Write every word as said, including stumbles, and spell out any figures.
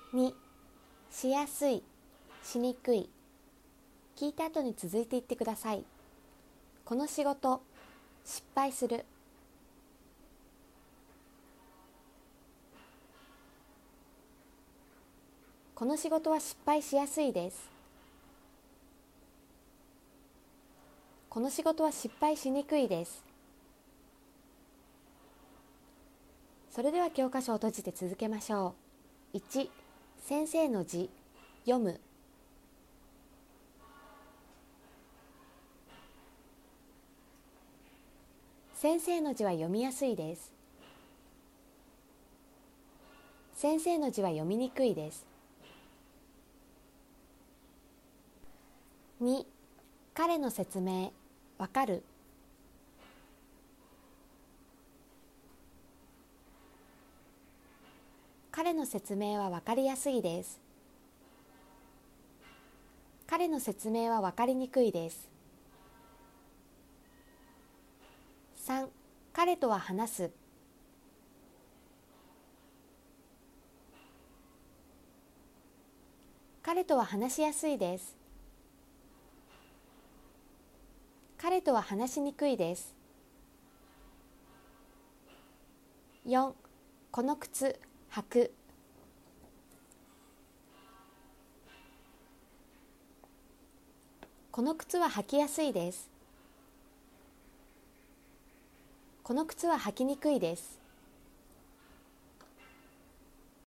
にしやすい、しにくい。聞いた後に続いていってください。この仕事、失敗する。この仕事は失敗しやすいです。この仕事は失敗しにくいです。それでは教科書を閉じて続けましょう。いち、先生の字、読む。先生の字は読みやすいです。先生の字は読みにくいです。に、彼の説明、わかる。彼の説明はわかりやすいです。彼の説明はわかりにくいです。さん、彼とは話す。彼とは話しやすいです。彼とは話しにくいです。よん、この靴、履く。この靴は履きやすいです。この靴は履きにくいです。